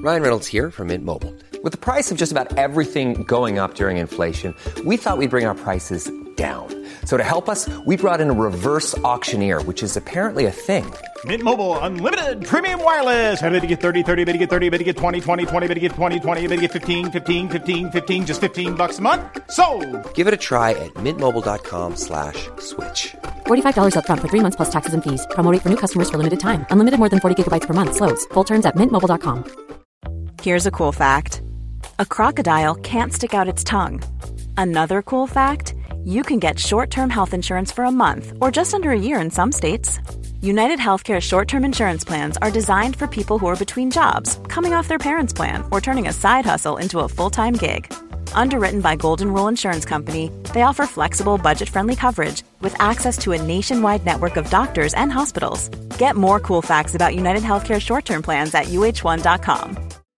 Ryan Reynolds here from Mint Mobile. With the price of just about everything going up during inflation, we thought we'd bring our prices down. So to help us, we brought in a reverse auctioneer, which is apparently a thing. Mint Mobile Unlimited Premium Wireless. How to get 30, 30, bit to get 30, bit to get 20, 20, 20, bit to get 20, 20, bit to get 15, 15, 15, 15, just $15 a month? Sold! Give it a try at mintmobile.com/switch. $45 up front for 3 months plus taxes and fees. Promo rate for new customers for limited time. Unlimited more than 40 gigabytes per month. Slows full terms at mintmobile.com. Here's a cool fact. A crocodile can't stick out its tongue. Another cool fact, you can get short-term health insurance for a month or just under a year in some states. United Healthcare short-term insurance plans are designed for people who are between jobs, coming off their parents' plan, or turning a side hustle into a full-time gig. Underwritten by Golden Rule Insurance Company, they offer flexible, budget-friendly coverage with access to a nationwide network of doctors and hospitals. Get more cool facts about United Healthcare short-term plans at uh1.com.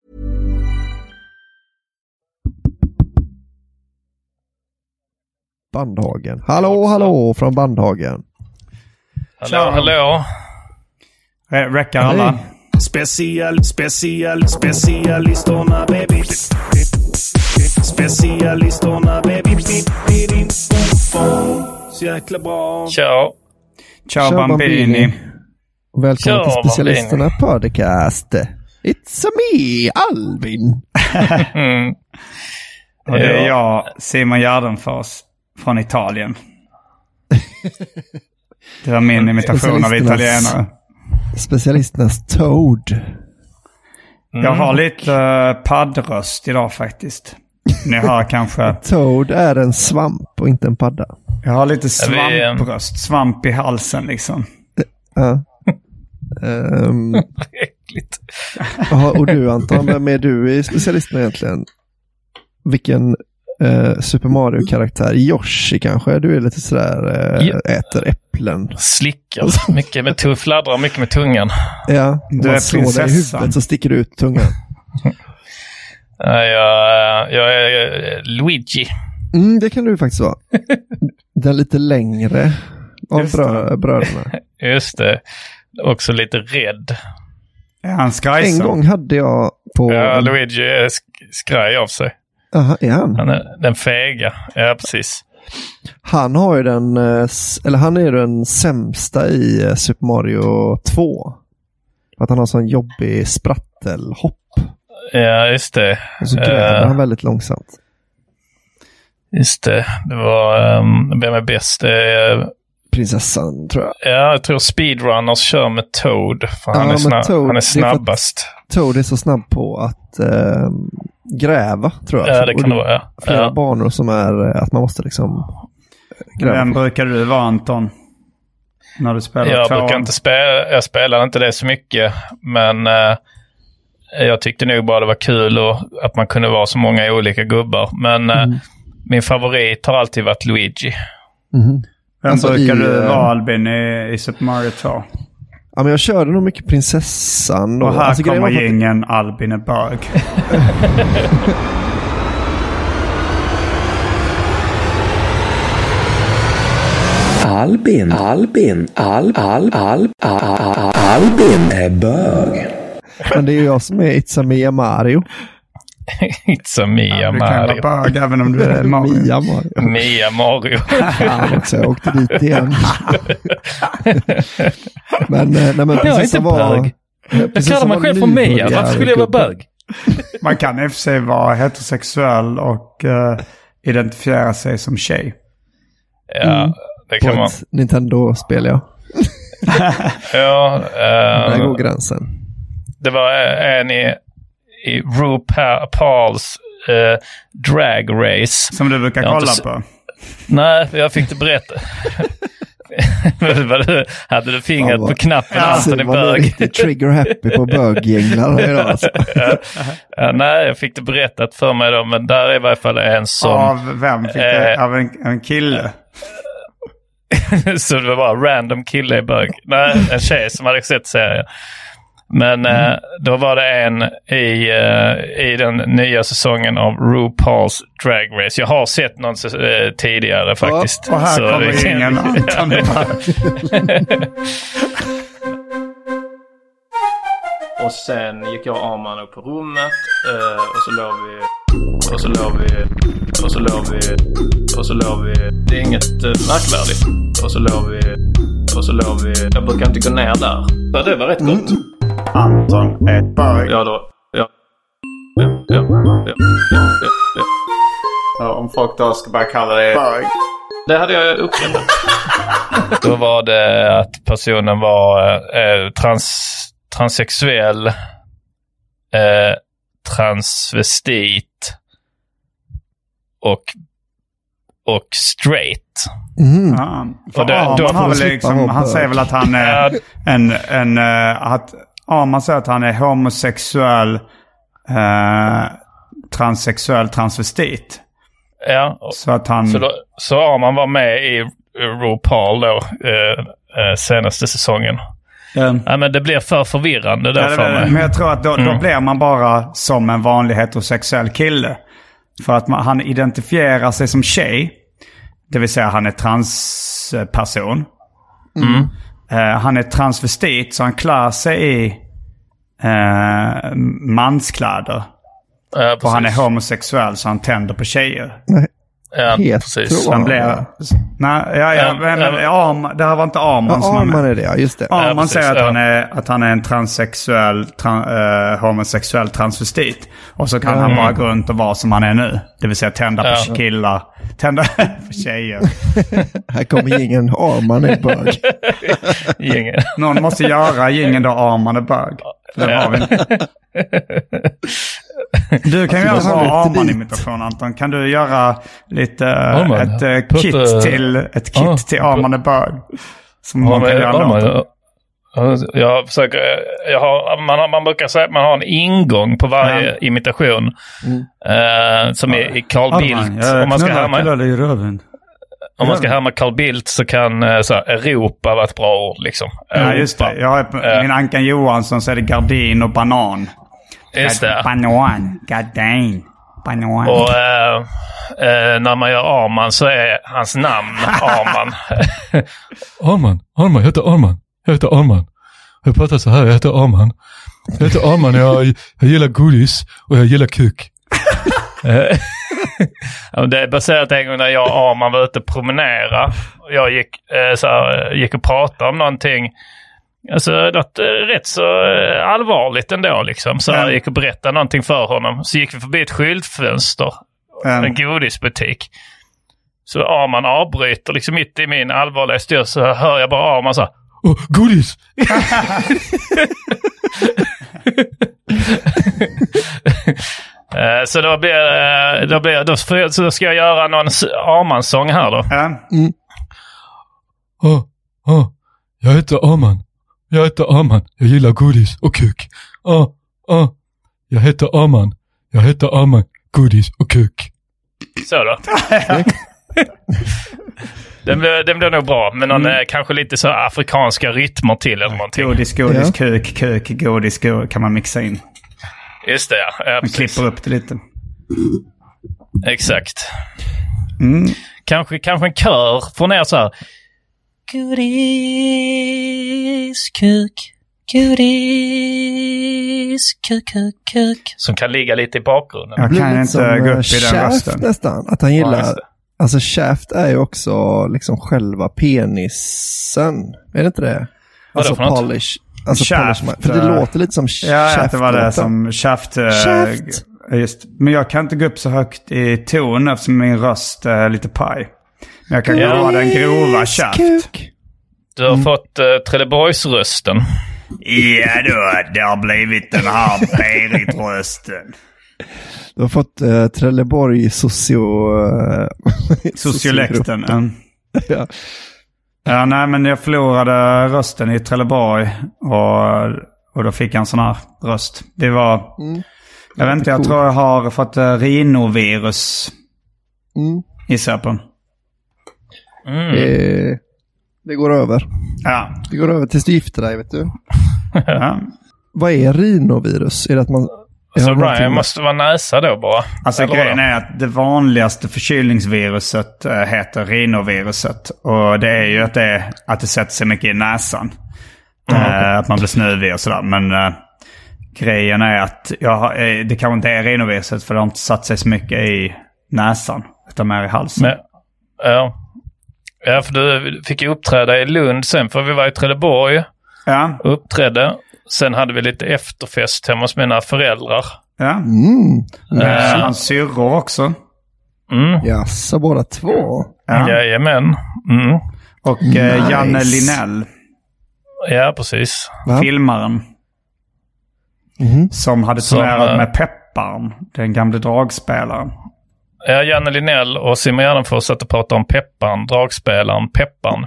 Bandhagen. Hallå från Bandhagen. Hallå. Räcker alla? Specialistorna baby. Specialistorna baby. Så jäkla bra. Ciao Bambini. Välkommen till Specialisterna podcast. It's me, Albin. Och det är jag, Simon Gärdenfors från Italien. Det var min imitation av italienare. Specialisternas Toad. Jag har lite paddröst idag faktiskt. Ni hör kanske... Toad är en svamp och inte en padda. Jag har lite svampröst. Svamp i halsen liksom. Ja. Äckligt. Och du Anton, vem är du i Specialisterna egentligen? Vilken Super Mario-karaktär? Yoshi kanske? Du är lite sådär äter äpplen. Slickar mycket med fladdrar mycket med tungan. Ja, du man är slår dig i huvudet så sticker du ut tungan. Jag är Luigi. Det kan du faktiskt vara. Den lite längre av bröderna. Just det. Också lite rädd. Är han skraj? En gång hade jag på... Ja, Luigi är skraj av sig. Aha, är han? Han är den fega. Ja, precis. Han har ju han är den sämsta i Super Mario 2. Att han har sån jobbig sprattelhopp. Ja, just det. Och så gräver han väldigt långsamt. Just det. Det var... vem är bäst? Prinsessan, tror jag. Ja, jag tror speedrunners kör med Toad. För han är snabbast. Toad är så snabb på att gräva, tror jag. Ja, det kan det vara. Flera banor som är att man måste liksom gräva. Vem brukar du vara, Anton? När du spelar jag spelar inte det så mycket. Men jag tyckte nog bara det var kul och att man kunde vara så många olika gubbar. Men min favorit har alltid varit Luigi. Vem brukar du vara, Albin, i Super Mario 2? Ja, men jag körde nog mycket prinsessan då. Och här kommer gängen Albin är bög. Albin är bög. Men det är ju jag som är It's a Mia Mario. It's a Mia Mario. Du kan vara bög även om du är Mario. Mia Mario. Ja, också, jag åkte dit igen. men jag är inte bög. Jag kallar mig själv för Mia. Varför skulle jag vara bög? Man kan i och för sig vara heterosexuell och identifiera sig som tjej. Ja, det kan man. Nintendo-spel, ja. Ja. Där går gränsen. Det var en i RuPaul's Drag Race. Som du brukar kolla på? Nej, jag fick det berätta. Hade du fingret på knappen Anton i bög? Riktigt trigger happy på böggänglar idag alltså. Nej, jag fick det berättat för mig då. Men där är i varje fall en som... Av vem? Fick det? Av en kille? Så det var bara random kille i bög. Nej, en tjej som hade sett serien. Men då var det en i den nya säsongen av RuPaul's Drag Race. Jag har sett någon tidigare faktiskt. Och här kommer ingen annan. Och sen gick jag och Arman upp på rummet. Och så låg vi. Det är inget märkvärdigt. Och så låg vi. Jag brukar inte gå ner där. Så det var rätt gott. Anton är ett bög. Ja då. Ja. Om folk då ska bara kalla det bög. Det hade jag uppskattat. Då var det att personen var transsexuell, transvestit och straight. Och han säger väl att han är man säger att han är homosexuell, transsexuell, transvestit. Ja, så att han... Så har man var med i RuPaul då, senaste säsongen. Ja, men det blir för förvirrande där för mig. Men jag tror att då blir man bara som en vanlig heterosexuell kille. För att han identifierar sig som tjej. Det vill säga han är transperson. Han är transvestit, så han klär sig i manskläder. Och han är homosexuell, så han tänder på tjejer. Ja, precis. Han blir... det här var inte Arman som var med. Arman är det, just det. Arman säger att han är en transsexuell, homosexuell transvestit. Och så kan han bara gå runt och vara som han är nu. Det vill säga tända på killar, tända på tjejer. Här kommer ingen Arman är bög. Någon måste göra ingen då Arman är bög. Det har vi inte. Du kan göra en Arman-imitation, Anton. Kan du göra lite ett kit till Arman är bög? Som man kan göra. Jag försöker, man brukar säga att man har en ingång på varje imitation. Som är Carl Bildt. Om man ska härma Carl Bildt så kan Europa vara ett bra ord liksom. Ja, just det. Jag har min Ankan Johansson, så är det gardin och banan. Just det. Banan, gardin, banan. Och när man gör Arman så är hans namn Arman. Arman, jag heter Arman. Jag pratar så här, jag heter Arman. Jag gillar godis och jag gillar kuk. Det är baserat en gång när jag och Arman var ute och promenera. Jag gick och pratade om någonting. Alltså något rätt så allvarligt ändå liksom. Så jag gick och berättade någonting för honom. Så gick vi förbi ett skyltfönster. En godisbutik. Så Arman avbryter liksom mitt i min allvarliga styr, så hör jag bara Arman så här: "Åh, godis!" Så då ska jag göra någon Arman-sång här då. Jag heter Arman. Jag gillar godis och kuk. Jag heter Arman. Godis och kuk. Så då. Den blir nog bra. Men någon kanske lite så afrikanska rytmer till eller någonting. Godis, kuk, godis, kan man mixa in. Just det, ja. Man klipper upp det lite. Exakt. Kanske en kör från er så här: godis, kuk. Godis, kuk. Som kan ligga lite i bakgrunden. Jag kan inte gå upp i den rösten. Nästan, att han gillar... Alltså Shaft är ju också liksom själva penisen. Är det inte det? Alltså polish. Alltså Shaft. Polish, för det låter lite som Shaft. Ja, det var det som Shaft. Just. Men jag kan inte gå upp så högt i ton eftersom min röst är lite paj. Men jag kan göra den grova Shaft. Du har fått Trelleborgsrösten. Ja då, det har blivit den här Berit-rösten. Du har fått Trelleborg sociolekten. Ja, nej, men jag förlorade rösten i Trelleborg och då fick jag en sån här röst. Det var... jag vet inte, jag tror jag har fått rhinovirus i söpen. Det går över. Ja. Det går över tills du gifter dig, vet du. Ja. Vad är rhinovirus? Är det att man... Så Ryan måste vara näsa då bara. Alltså grejen är att det vanligaste förkylningsviruset heter rhinoviruset. Och det är ju att det sätter sig mycket i näsan. Att man blir snuvig och sådär. Men grejen är att det kanske inte är rinoviruset för det har inte satt sig så mycket i näsan utan mer i halsen. Men, ja, för du fick ju uppträda i Lund sen, för vi var i Trelleborg. Ja. Uppträdde. Sen hade vi lite efterfest hemma hos mina föräldrar. Ja. Hans syrror också. Ja, så båda två. Ja. Jajamän. Och Janne Linell. Ja, precis. Va? Filmaren. Som hade turnerat med Pepparn, den gamla dragspelaren. Ja, Janne Linell och Simon Gärdenfors satt och pratade om Pepparn, dragspelaren Pepparn.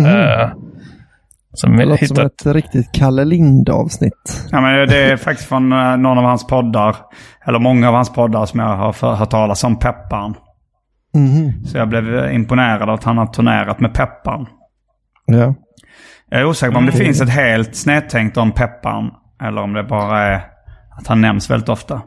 Som det låter som ett riktigt Kalle Lind-avsnitt. Ja, men det är faktiskt från någon av hans poddar, eller många av hans poddar som jag har hört talas om Pepparn. Så jag blev imponerad av att han har turnerat med Pepparn. Ja. Jag är osäker på om det finns ett helt snedtänkt om Pepparn eller om det bara är att han nämns väldigt ofta.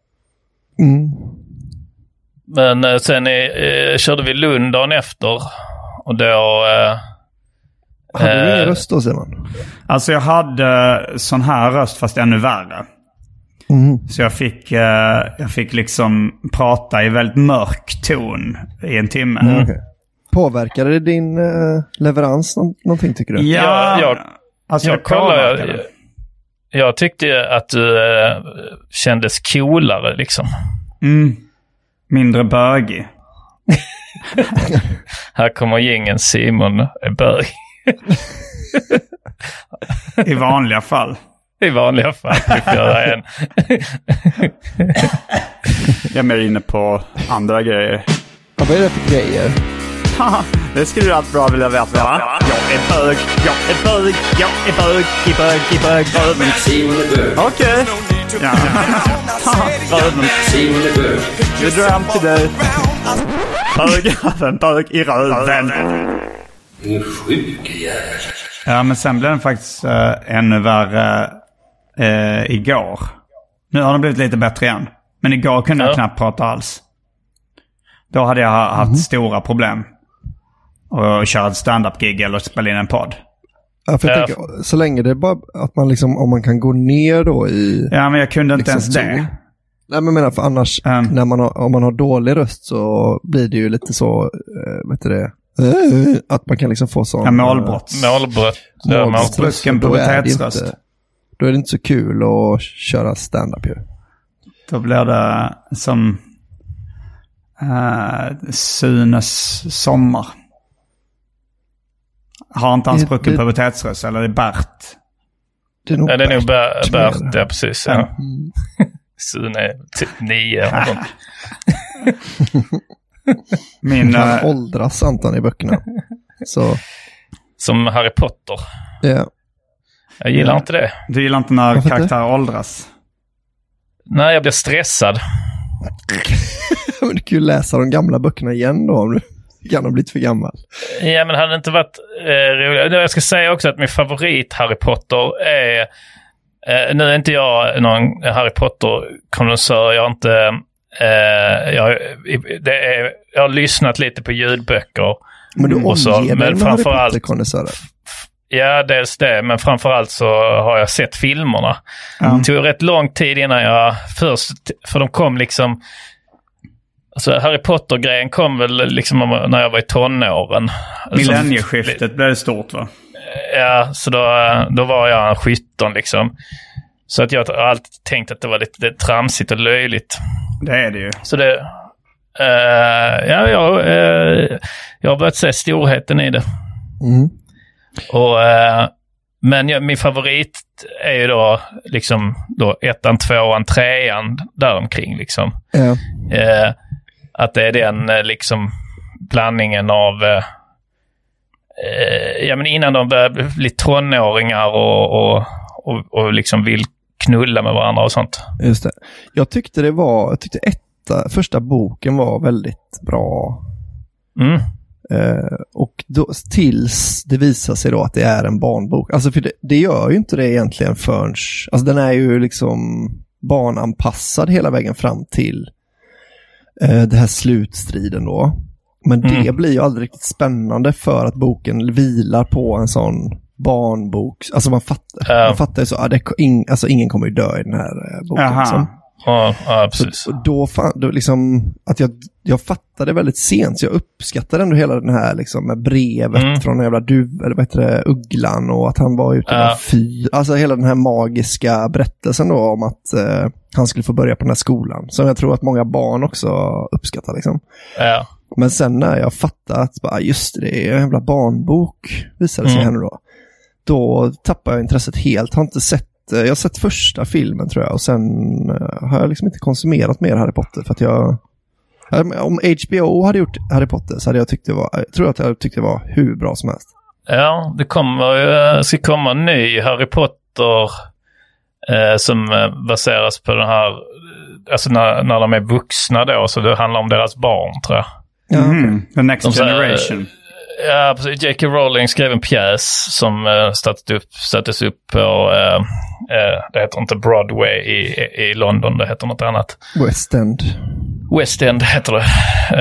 Men sen körde vi Lund dagen efter. Och då... hade du ingen röst då, Simon? Alltså jag hade sån här röst fast ännu värre. Så jag fick liksom prata i väldigt mörk ton i en timme. Okay. Påverkade det din leverans någonting, tycker du? Ja, jag kollade. Jag tyckte att du kändes coolare liksom. Mindre bögig. Här kommer gängen Simon är bög. I vanliga fall. I vanliga fall. Du får göra en. Jag är mer inne på andra grejer. Vad är det för grejer? Det skulle du allt bra vilja veta, va? Jag är bög. Röven Simon är bög. Okej. Ja. Röven Simon är bög. Vi drar hem till dig. Bög i röven. Din sjuke jävel. Ja, men sen blev den faktiskt ännu värre igår. Nu har den blivit lite bättre igen. Men igår kunde jag knappt prata alls. Då hade jag haft stora problem. Och köra ett stand-up-gig eller spela in en podd. Ja, för jag tänker, så länge det är bara att man liksom, om man kan gå ner då i... Ja, men jag kunde inte liksom ens det. Nej, men menar, för annars, om man har dålig röst så blir det ju lite så, vet du det, att man kan liksom få sån... Ja, målbrott. Sprucken pubertetsröst. Då är det inte så kul att köra stand-up ju. Då blir det som Sunes sommar. Har inte han sprucken pubertetsröst, eller är det Bert? Det är nog Bert, ja precis. Ja. Sune är typ 9. Han åldras antan i böckerna. Så. Som Harry Potter. Ja. Jag gillar inte det. Du gillar inte när karaktärer åldras? Nej, jag blir stressad. Men du kan ju läsa de gamla böckerna igen då om du kan ha blivit för gammal. Ja, men hade det inte varit roligt. Jag ska säga också att min favorit Harry Potter är... nu är inte jag någon Harry Potter-konnässör. Jag har inte... jag har lyssnat lite på ljudböcker. Men du omger dig med Harry Potter-konnässörer? Ja, dels det. Men framförallt så har jag sett filmerna. Det tog rätt lång tid innan jag först... För de kom liksom... Alltså Harry Potter-grejen kom väl liksom när jag var i tonåren. Millennieskiftet blev det stort, va? Ja, så då var jag 17 liksom. Så att jag har alltid tänkt att det var lite tramsigt och löjligt. Det är det ju. Så det... jag har börjat se storheten i det. Och... men min favorit är ju då liksom då 1:an, 2:an, 3:an däromkring liksom. Att det är den liksom blandningen av ja, men innan de börjar bli tonåringar och liksom vill knulla med varandra och sånt. Just det. Jag tyckte första boken var väldigt bra. Och då, tills det visar sig då att det är en barnbok. Alltså för det gör ju inte det egentligen förrän... Alltså den är ju liksom barnanpassad hela vägen fram till det här slutstriden då. Men det blir ju aldrig riktigt spännande för att boken vilar på en sån barnboks. Alltså man fattar ju så, ingen kommer ju dö i den här boken. Liksom. Ja, precis. Så då liksom, att jag fattade väldigt sent, så jag uppskattade ändå hela den här liksom, med brevet från en jävla ugglan, och att han var ute med alltså hela den här magiska berättelsen då om att han skulle få börja på den här skolan, som jag tror att många barn också uppskattar liksom. Ja. Men sen när jag fattade att just det är en jävla barnbok, visade sig henne då tappade jag intresset helt. Jag har sett första filmen tror jag, och sen har jag liksom inte konsumerat mer Harry Potter, för att om HBO hade gjort Harry Potter så hade jag tyckt det var hur bra som helst. Ja, det ska komma en ny Harry Potter som baseras på den här, alltså när de är vuxna då, så det handlar om deras barn tror jag. The Next Generation. Ja, precis. J.K. Rowling skrev en pjäs som sattes upp på det heter inte Broadway i London, det heter något annat. West End heter det.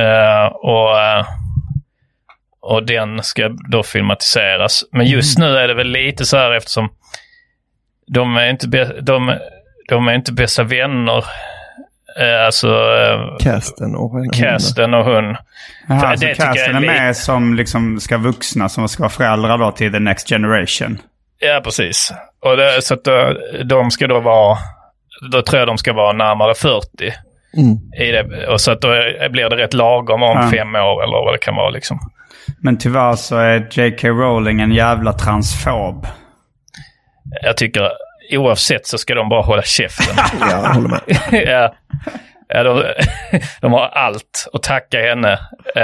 Och den ska då filmatiseras. Men just nu är det väl lite så här, eftersom de är inte bästa vänner. Alltså Casten och hon. Jaha, så Casten är med som liksom ska vuxna, som ska vara föräldrar då till The Next Generation. Ja, precis. Och så att de ska då tror jag de ska vara närmare 40 i det. Och så att då blir det rätt lagom om 5 år eller vad det kan vara liksom. Men tyvärr så är J.K. Rowling en jävla transfob. Jag tycker oavsett så ska de bara hålla käften. Ja, jag håller med. Ja, de har allt att tacka henne.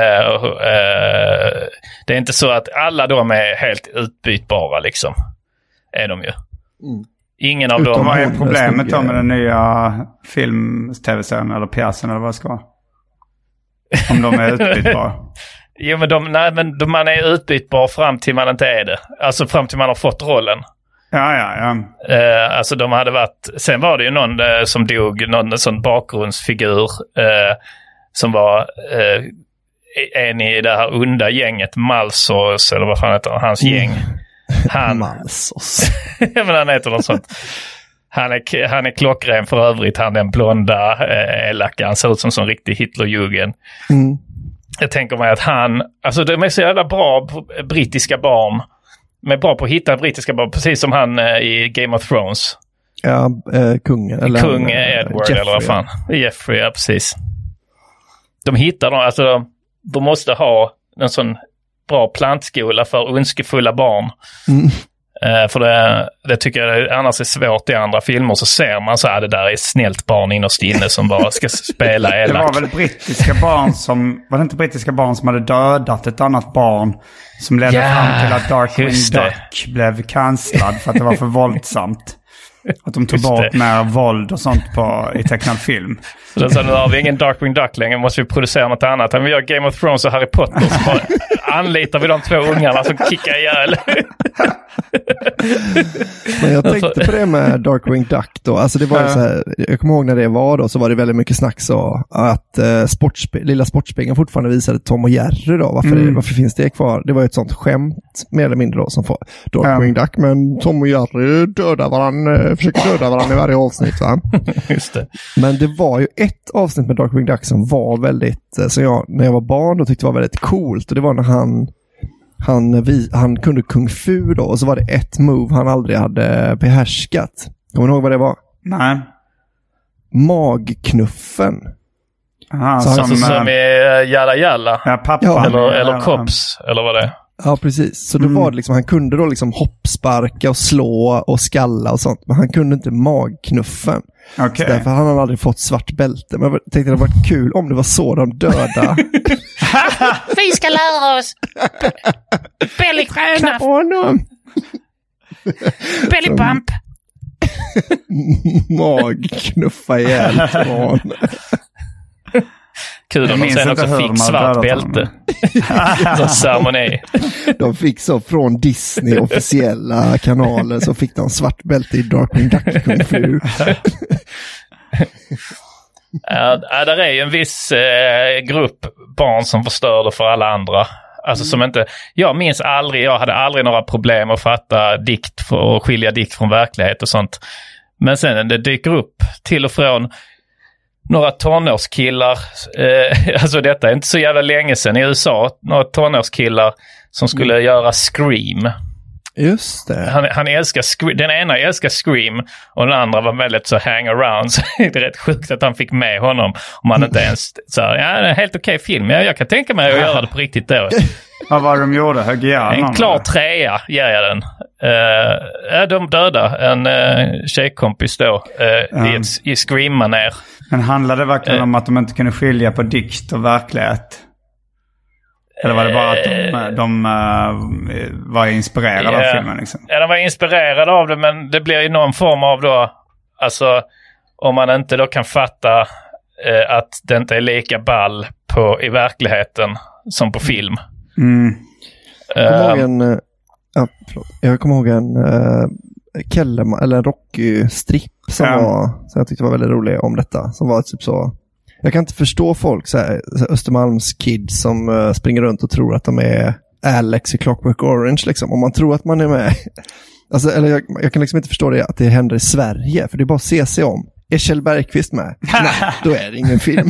Det är inte så att alla de är helt utbytbara liksom. Är de ju. Ingen av dem. Vad är problemet då med den nya film-tv-serien eller pjäsen eller vad det ska vara? Om de är utbytbara. Jo, men man är utbytbar fram till man inte är det. Alltså fram till man har fått rollen. Ja. Alltså de hade varit... Sen var det ju någon som dog, någon sån bakgrundsfigur som var en i det här onda gänget, Malsos, eller vad fan heter hans gäng. Malsos. Men han heter något sånt. Han är klockren för övrigt. Han är den blonda elaka. Han ser ut som riktig Hitlerjugend. Jag tänker mig att alltså de är så jävla bra brittiska barn. De är bra på att hitta brittiska barn, precis som han i Game of Thrones. Ja, kungen. Eller Kung Edward Jeffrey, eller vad fan. Jeffrey, ja precis. De hittar dem, alltså de måste ha en sån bra plantskola för önskefulla barn. För det tycker jag annars är svårt i andra filmer, så ser man så här, det där är snällt barn innerst inne som bara ska spela elak. Det var väl brittiska barn var det inte brittiska barn som hade dödat ett annat barn som ledde fram till att Darkwing Duck blev cancellad för att det var för våldsamt. Att de tog bort mer våld och sånt i tecknad film. Så då sa nu har vi ingen Darkwing Duck längre, måste vi producera något annat. Vi gör Game of Thrones och Harry Potter, så bara anlitar vi de 2 ungarna som kickar ihjäl. Men jag tänkte på det med Darkwing Duck då. Alltså det var ju så här, jag kommer ihåg när det var då, så var det väldigt mycket snack så att lilla Sportspegeln fortfarande visade Tom och Jerry då. Varför finns det kvar? Det var ju ett sånt skämt mer eller mindre då som får Darkwing Duck, men Tom och Jerry försöker döda varandra i varje avsnitt, va? Just det. Men det var ju ett avsnitt med Darkwing Duck som var väldigt, så när jag var barn då tyckte det var väldigt coolt, och det var när han kunde kung fu då, och så var det ett move han aldrig hade behärskat. Kommer du ihåg vad det var? Nej. Magknuffen. Aha, som är Jalla Jalla. Ja, pappa. Eller Kops, eller vad det är. Ja, precis. Så då var det liksom, han kunde då liksom hoppsparka och slå och skalla och sånt, men han kunde inte magknuffen. Okay. Så därför han hade aldrig fått svart bälte. Men jag tänkte att det var kul om det var så de döda. Vi ska lära oss belly-knaff. Belly-bump. Magknuffa ihjäl från. Kul om de sen också fick svart bälte. Som ceremoni. De fick så från Disney officiella kanaler, så fick de svart bälte i Darkwing Duck Kung Fu. Där är ju en viss grupp barn som förstör det för alla andra. Alltså som inte... Jag minns aldrig, jag hade aldrig några problem att fatta dikt och skilja dikt från verklighet och sånt. Men sen det dyker upp till och från några tonårskillar, alltså detta är inte så jävla länge sedan i USA, några tonårskillar som skulle göra Scream. Just det. Han älskar den ena älskar Scream och den andra var väldigt så hang-around. Så det är rätt sjukt att han fick med honom om han inte ens så det är en helt okej film. Jag kan tänka mig att göra det på riktigt då. Vad var de gjorde? Högg en klar 3 ger jag den. De döda en tjejkompis då i Scream-manér. Men handlade det verkligen om att de inte kunde skilja på dikt och verklighet? Eller var det bara att de var inspirerade av filmen? Liksom? Ja, de var inspirerade av det, men det blir ju någon form av då, alltså om man inte då kan fatta att det inte är lika ball i verkligheten som på film. Jag kommer ihåg en Kellerman, eller en Rocky-stripp som jag tyckte var väldigt rolig om detta. Som var typ så... Jag kan inte förstå folk så här Östermalms kids som springer runt och tror att de är Alex i Clockwork Orange liksom. Om man tror att man är med. Alltså, eller jag kan liksom inte förstå det att det händer i Sverige. För det är bara att se sig om. Är Kjell Bergqvist med? Nej, då är det ingen film.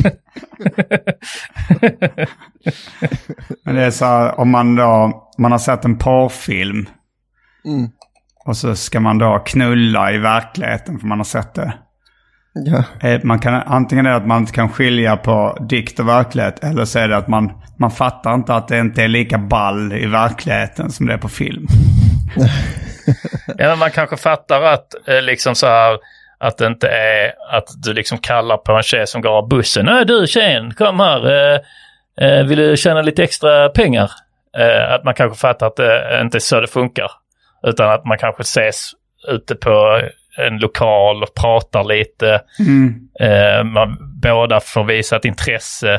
Men det är så här, om man har sett en porrfilm och så ska man då knulla i verkligheten för man har sett det. Ja. Man kan, antingen är det att man inte kan skilja på dikt och verklighet, eller så är det att man fattar inte att det inte är lika ball i verkligheten som det är på film. Ja, men man kanske fattar att liksom så här, att det inte är att du liksom kallar på en tjej som går av bussen. Du tjejen, kom här. Vill du tjäna lite extra pengar? Att man kanske fattar att det inte är så det funkar. Utan att man kanske ses ute på en lokal och pratar lite. Man båda får visa ett intresse.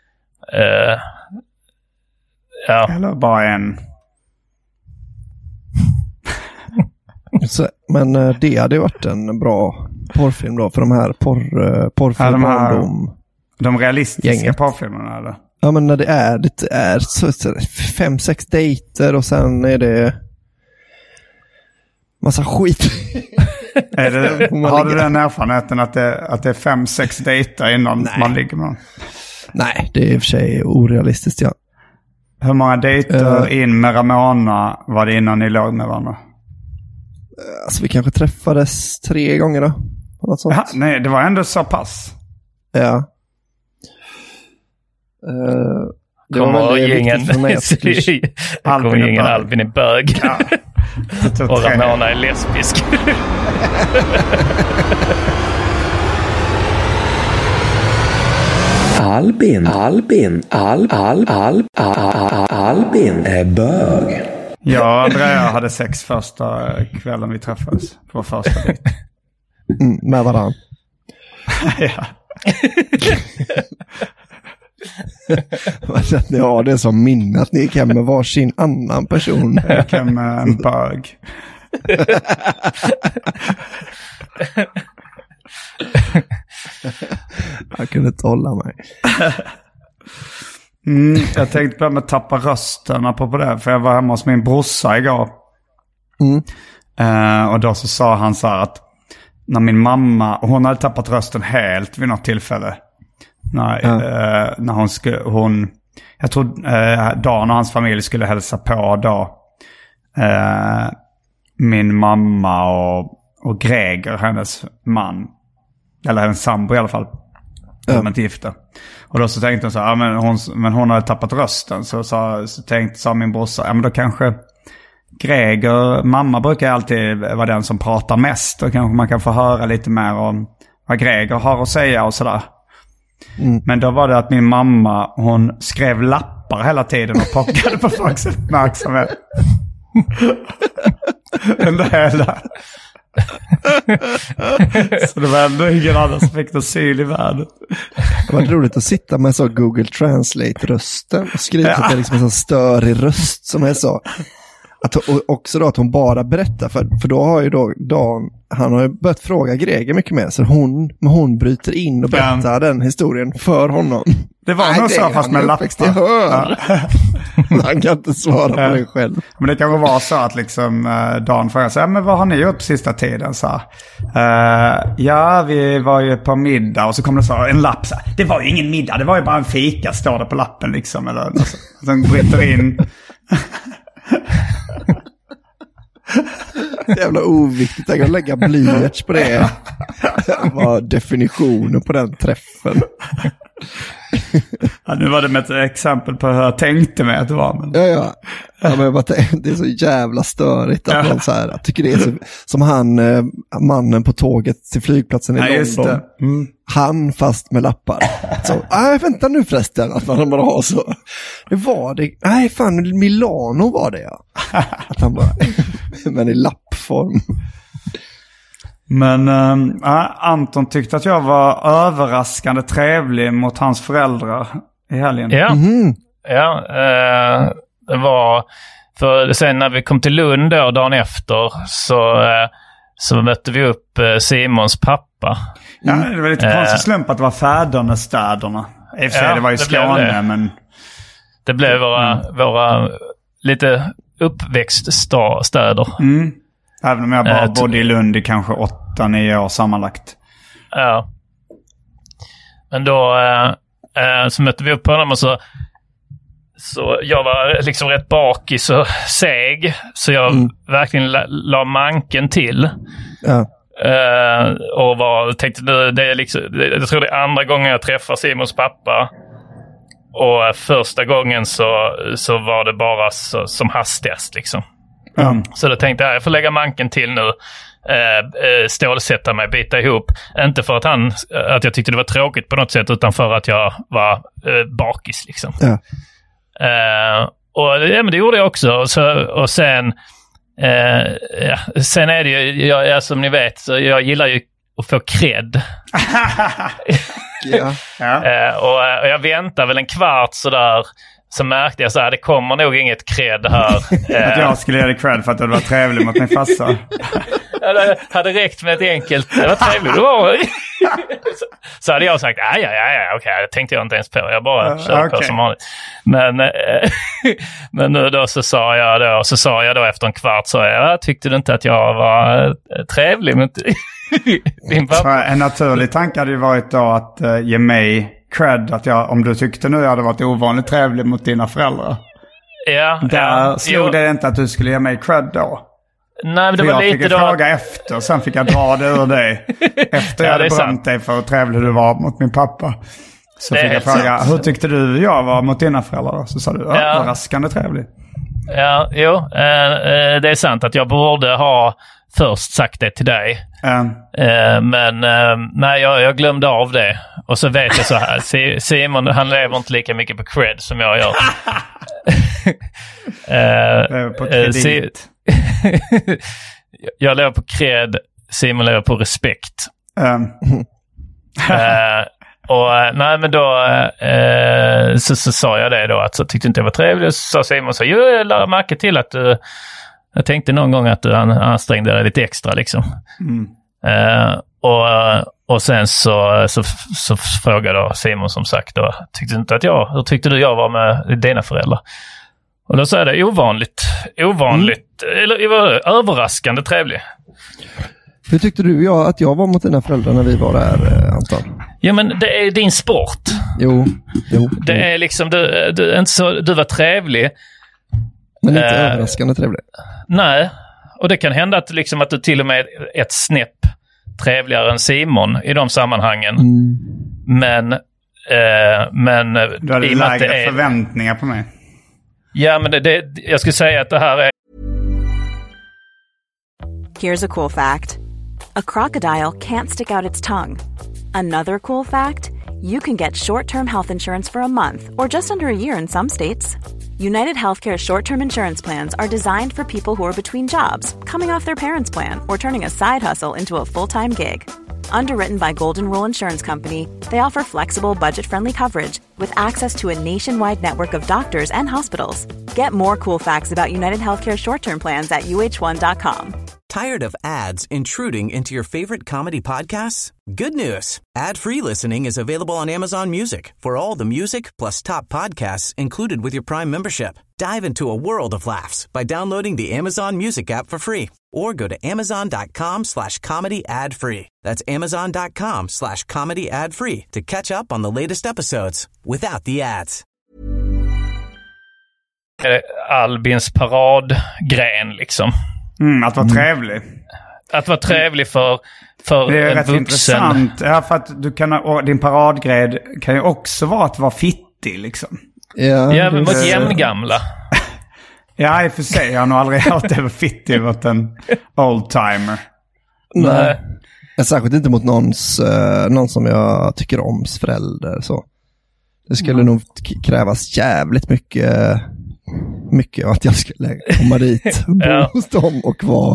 Ja. Eller bara en. Så, men det hade varit en bra porrfilm då för de här porrfilm de realistiska porrfilmerna eller? Ja, men när det är så 5-6 dejter och sen är det massa skit. Har du den erfarenheten att det är 5-6 dejter innan man ligger med någon? Nej, det är i och för sig orealistiskt, ja. Hur många dejter in med Ramona var det innan ni låg med varandra? Alltså vi kanske träffades 3 gånger då. Något sånt. Jaha, nej, det var ändå så pass. Ja. Det var ingen Albin är bög. Ja. Och Ramona är lesbisk. Albin är bög. Ja, Andrea hade sex första kvällen vi träffades. På första dejt. Med varann. Ja. Ni har det som minne att ni gick hem med varsin annan person. Jag gick hem med en bög. Jag kunde inte hålla mig. Jag tänkte börja med tappa rösten på det. För jag var hemma hos min brorsa igår. Och då så sa han så här att när min mamma, hon hade tappat rösten helt vid något tillfälle. När hon jag tror Dan och hans familj skulle hälsa på då. Min mamma och Greger, hennes man. Eller hennes sambo i alla fall. De är inte gifta. Och då så tänkte hon så här, men hon hade tappat rösten. Så sa min brorsa, ja men då kanske Greger, mamma brukar alltid vara den som pratar mest. Då kanske man kan få höra lite mer om vad Greger har att säga och sådär. Men då var det att min mamma, hon skrev lappar hela tiden och pockade på folks uppmärksamhet. Under hela. Så det var ändå ingen annan som fick någon syl i världen. Det var roligt att sitta med så Google Translate-rösten och skriva att det är liksom en sån störig röst som är så. Och också då att hon bara berättar, för då har ju då Dan, han har ju börjat fråga Greger mycket mer, så hon bryter in och berättar den historien för honom. Det var nog så fast med lappar. Han kan inte svara på det själv. Men det kan vara så att liksom Dan frågar sig, men vad har ni gjort på sista tiden? Så ja, vi var ju på middag och så kommer det så en lapp så här, det var ju ingen middag, det var ju bara en fika, står det på lappen liksom. Eller så. Sen bryter in. Jävla oviktigt. Jag kan lägga blyerts på det. Vad definitionen på den träffen. Ja, nu var det med ett exempel på hur jag tänkte mig att det var. Men... Ja, men jag bara tänkte, det är så jävla störigt att man så här, jag tycker det är så, som han, mannen på tåget till flygplatsen i London. Han fast med lappar. Så, vänta nu förresten, att man bara har så. Det var det. Nej, fan, Milano var det, ja. Att han bara, men i lappform. Men Anton tyckte att jag var överraskande trevlig mot hans föräldrar i helgen. Ja, det var... För sen när vi kom till Lund då, dagen efter så mötte vi upp Simons pappa. Ja, det var lite konstigt slump att det var Fädernestäderna. I och för sig, det var ju Skåne, men... Det blev våra lite uppväxtstäder. Även om jag bara bodde i Lund i kanske 8-9 år sammanlagt. Ja. Men då så mötte vi upp honom och så jag var liksom rätt bakis och seg. Så jag verkligen la manken till. Ja. Och tänkte det är liksom, jag tror det är andra gången jag träffar Simons pappa. Och första gången så var det bara som hastigast liksom. Så då tänkte jag får lägga manken till nu, stålsätta mig, bita ihop. Inte för att jag tyckte det var tråkigt på något sätt, utan för att jag var bakis liksom. Ja. Men det gjorde jag också. Och sen sen är det ju, jag, som ni vet, så jag gillar ju att få cred. Och jag väntar väl en kvart sådär. Så märkte jag så här, det kommer nog inget cred här. Att jag skulle ge dig cred för att du var trevlig mot min farsa. Det hade räckt med ett enkelt, det var trevligt du var. Så hade jag sagt, okej, det tänkte jag inte ens på. Jag bara kör på som vanligt. Men nu då så sa jag då efter en kvart, så jag tyckte du inte att jag var trevlig mot din pappa? En naturlig tanke hade ju varit då att ge mig cred, att om du tyckte nu jag hade varit ovanligt trevlig mot dina föräldrar. Där slog det inte att du skulle ge mig cred då. Nej, men det var jag lite fick då... fråga efter, sen fick jag dra det ur dig. Efter jag hade berömt dig för hur trevlig du var mot min pappa. Så fick jag fråga, hur tyckte du jag var mot dina föräldrar då? Så sa du, överraskande trevlig. Ja, det är sant att jag borde ha först sagt det till dig. Men nej, jag glömde av det. Och så vet jag så här, Simon, han lever inte lika mycket på cred som jag gör. På kredit. Jag lever på cred, Simon lever på respekt. Nej, men då så sa jag det då, att så tyckte inte jag var trevlig. Så sa Simon så, jag lade märke till att jag tänkte någon gång att du ansträngde dig lite extra liksom. Och sen så frågade då Simon som sagt då, hur tyckte du jag var med dina föräldrar? Och då sa jag det, ovanligt eller överraskande trevlig. Hur tyckte du att jag var mot dina föräldrar när vi var där, Anton? Ja, men det är din sport. Jo. Det är liksom, du var trevlig. Men inte överraskande trevlig. Nej, och det kan hända att du till och med är ett snäpp trevligare än Simon i de sammanhangen. Men du hade lägre förväntningar på mig. Ja, men jag skulle säga att det här är... Here's a cool fact. A crocodile can't stick out its tongue. Another cool fact, you can get short-term health insurance for a month or just under a year in some states. United Healthcare short-term insurance plans are designed for people who are between jobs, coming off their parents' plan, or turning a side hustle into a full-time gig. Underwritten by Golden Rule Insurance Company, they offer flexible, budget-friendly coverage with access to a nationwide network of doctors and hospitals. Get more cool facts about United Healthcare short-term plans at uh1.com. Tired of ads intruding into your favorite comedy podcasts? Good news. Ad-free listening is available on Amazon Music for all the music plus top podcasts included with your Prime membership. Dive into a world of laughs by downloading the Amazon Music app for free or go to amazon.com/comedy ad-free. That's amazon.com/comedy ad-free to catch up on the latest episodes without the ads. Albins paradgren liksom. Att vara trevlig. Att vara trevlig för det är en rätt vuxen. Intressant. Ja, för att du kan, och din paradgren kan ju också vara att vara fittig liksom. Ja, men mot jämngamla. Ja, i och för sig. Jag har nog aldrig hört det med fittig mot en oldtimer. Nej. Särskilt inte mot någon som jag tycker oms förälder. Så. Det skulle nog krävas jävligt mycket att jag skulle komma dit, bo hos dem och vara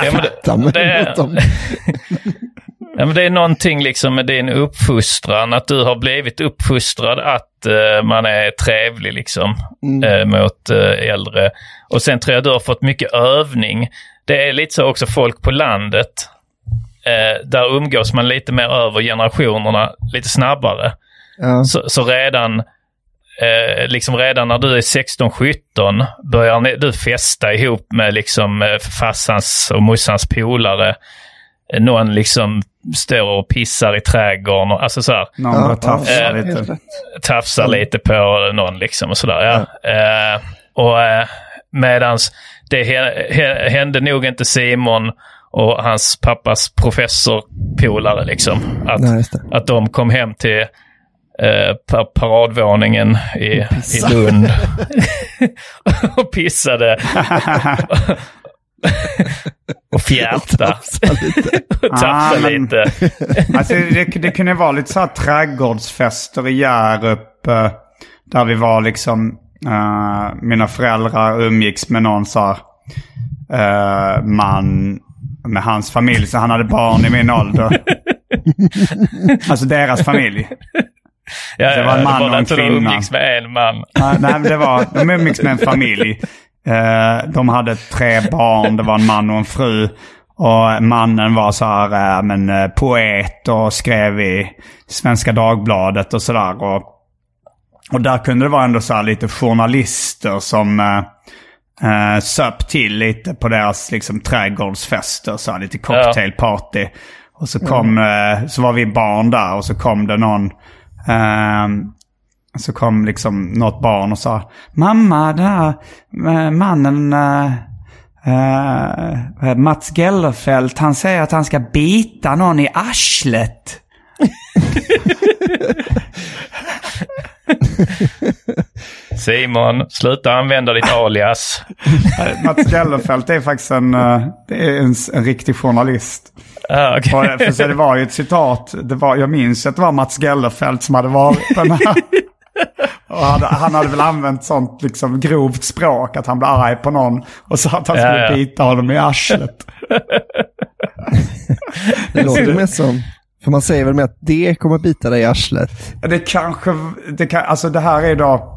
Ja, men det är någonting liksom med din uppfostran, att du har blivit uppfostrad att man är trevlig liksom mot äldre. Och sen tror jag du har fått mycket övning. Det är lite så också folk på landet. Där umgås man lite mer över generationerna lite snabbare. Ja. Så redan när du är 16-17 börjar du festa ihop med liksom farsans och morsans polare. Någon liksom står och pissar i trädgården och, alltså så här. Någon tafsar tafsar lite på någon liksom och sådär. Ja. Medans det hände nog inte Simon och hans pappas professorpolare liksom. Att de kom hem till paradvåningen i Lund och pissade och fjärta och tafsade lite. Alltså det kunde vara lite så här trädgårdsfester i Hjärup där vi var liksom mina föräldrar umgicks med någon så här man med hans familj, så han hade barn i min ålder. Alltså deras familj. Ja, det var en man och en kvinna. De umgicks med en man. Nej, men de umgicks med en familj. De hade 3 barn. Det var en man och en fru. Och mannen var så här poet och skrev i Svenska Dagbladet och sådär. Och där kunde det vara ändå så här lite journalister som söp till lite på deras liksom trädgårdsfester, så här lite cocktailparty. Och så så var vi barn där och så kom det någon så kom liksom något barn och sa: mamma, den här mannen Mats Gellerfelt, han säger att han ska bita någon i arslet. Simon, sluta använda ditt alias. Mats Gellerfelt är faktiskt en riktig journalist. Okay. För så det var ju ett citat. Jag minns att det var Mats Gellerfelt som hade varit på den här. Och han hade väl använt sånt liksom grovt språk, att han blev arg på någon och sa att han skulle bita honom i arslet. Det låter mer som, för man säger väl med att det kommer bita dig i arslet. Alltså det här är då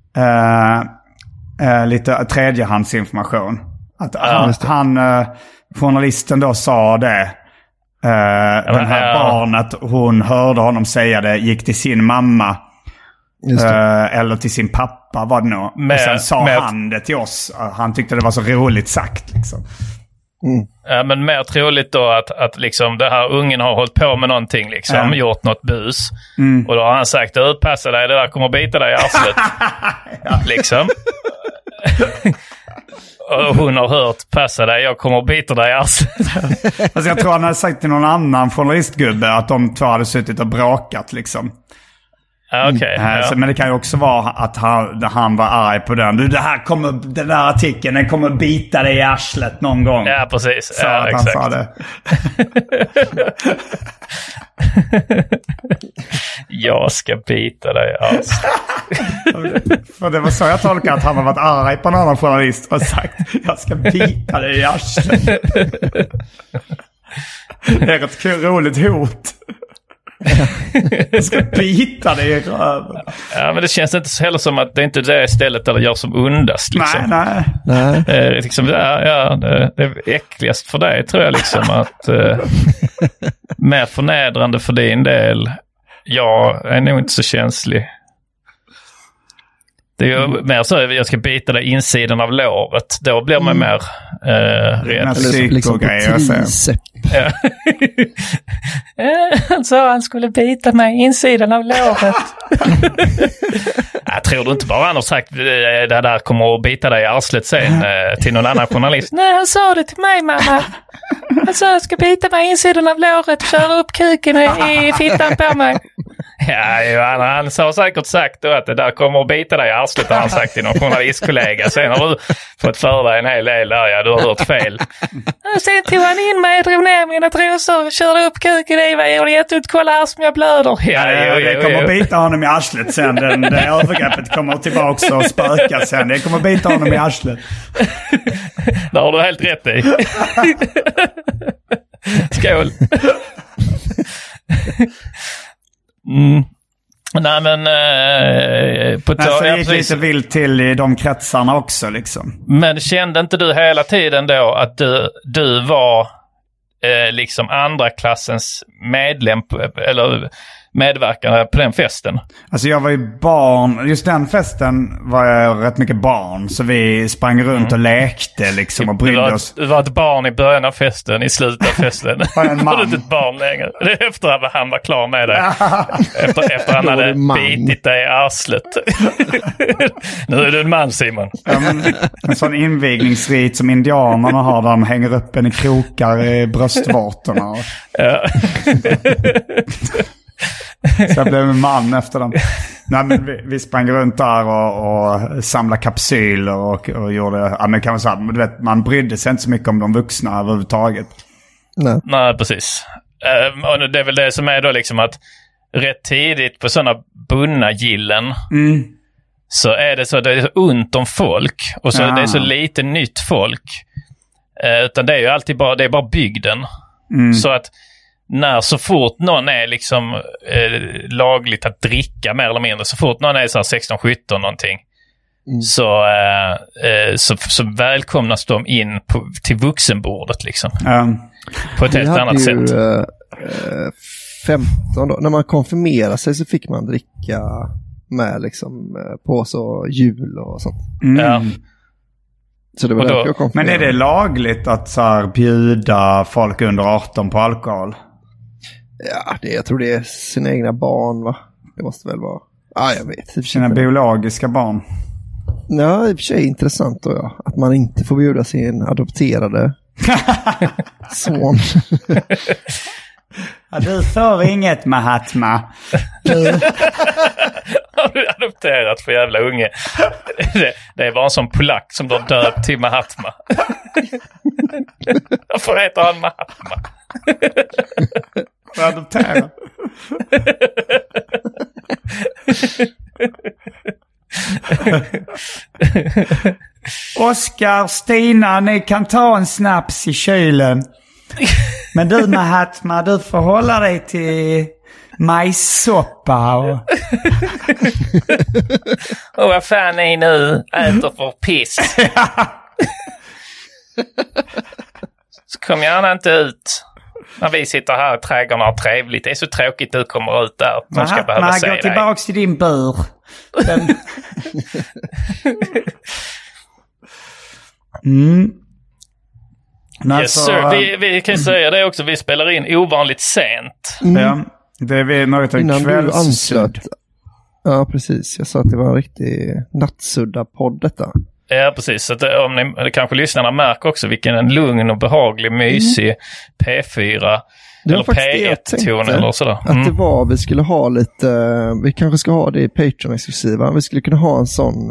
lite tredjehandsinformation. Att journalisten då sa det. Den här barnet, hon hörde honom säga det, gick till sin mamma. Eller till sin pappa, vad det nu. Och sen sa han det till oss. Han tyckte det var så roligt sagt liksom. Ja, men mer troligt då att liksom det här ungen har hållit på med någonting liksom, gjort något bus. Och då har han sagt: passa dig, det där kommer att bita dig i arslet. Liksom. Och hon har hört: passa dig, jag kommer att bita dig i arslet. Alltså jag tror han hade sagt till någon annan journalistgubbe att de två hade suttit och bråkat liksom. Okay, men det kan ju också vara att han var arg på den. Den där artikeln, den kommer bita dig i arslet någon gång. Ja, precis. Så att han sa det. Jag ska bita dig i arslet. För det var så jag tolkade att han har varit arg på en annan journalist och sagt: jag ska bita dig i arslet. Det är ett roligt hot. Jag ska bita dig i röven. Ja, men det känns inte heller som att det är inte det stället där det gör som undast. Liksom. Nej. Liksom, det är äckligast för dig, tror jag. Liksom, att mer förnedrande för din del. Jag är nog inte så känslig. Det är ju mer så att jag ska bita dig insidan av låret. Då blir man mer rädd. Liksom på tricep. Ja. Han sa han skulle bita mig insidan av låret. Jag tror du inte bara han har sagt det där kommer att bita dig i arslet sen till någon annan journalist? Nej, han sa det till mig, mamma. Han sa han ska bita mig insidan av låret, köra upp kuken i fittan på mig. Ja, han sa säkert sagt då att det där kommer att bita dig i arslet, har han sagt till någon journalistkollega. Sen har du fått för dig en hel del där, ja, du har hört fel. Sen tog han in mig, drog ner mina trosor, körde upp kuken i mig och gett ut, kolla här som jag blöder. Det kommer att bita honom i arslet sen. Det övergreppet kommer tillbaka och spöka sen. Det kommer att bita honom i arslet. Det har du helt rätt i. Skål. Nej, men det gick lite vilt till i de kretsarna också liksom. Men kände inte du hela tiden då att du var liksom andra klassens medlem eller medverkande på den festen? Alltså jag var ju barn. Just den festen var jag rätt mycket barn. Så vi sprang runt och lekte liksom och brydde oss. Du var ett barn i början av festen, i slutet av festen. Var en man. Var du inte ett barn längre? Det är efter att han var klar med dig. Efter han hade bitit dig i arslet. Nu är du en man, Simon. Ja, men, en sån invigningsrit som indianerna har. De hänger upp en i krokar i bröstvårtorna. Ja. Så jag blev en man efter dem. Nej, men vi sprang runt där och samlade kapsyler och gjorde, ja, men kan man säga, du vet, man brydde sig inte så mycket om de vuxna överhuvudtaget. Nej, precis. Och det är väl det som är då liksom att rätt tidigt på sådana bundna gillen så är det så ont om folk och så det är så lite nytt folk. Utan det är ju alltid bara bygden. Så att så fort någon är liksom lagligt att dricka mer eller mindre, så fort någon är så 16-17 någonting, så välkomnas de in till vuxenbordet liksom. På ett helt annat sätt. 15 då, när man konfirmerade sig så fick man dricka med liksom på så jul och sånt. Ja. Så det var därför jag konfirmerade. Men är det lagligt att så här bjuda folk under 18 på alkohol? Ja, jag tror det är sina egna barn, va? Det måste väl vara... jag vet. Sina biologiska barn. Ja, i och för sig intressant då, ja. Att man inte får bjuda sin adopterade son. Ja, du får inget, Mahatma. Har du adopterat för jävla unge? Det är bara en sån polack som de döpt till Mahatma. Varför heter han Mahatma? För adoptera. Oskar, Stina, ni kan ta en snaps i kylen. Men du, Mahatma, du får hålla dig till majssoppa och vad fan är nu? Äter för piss. Så kom gärna inte ut när vi sitter här i trädgården och har trevligt. Det är så tråkigt du kommer ut där. De ska behöva se dig. Gå tillbaks till din bur. Yes sir, vi kan säga det också. Vi spelar in ovanligt sent. Ja, det är vi något innan du anslöt. Ja, precis. Jag sa att det var en riktig nattsudda podd detta. Ja, precis. Så att om ni kanske lyssnarna märker också vilken en lugn och behaglig, mysig P4 eller P1-ton eller sådär. Att det var, vi skulle ha lite, vi kanske ska ha det i Patreon-exklusiva. Vi skulle kunna ha en sån,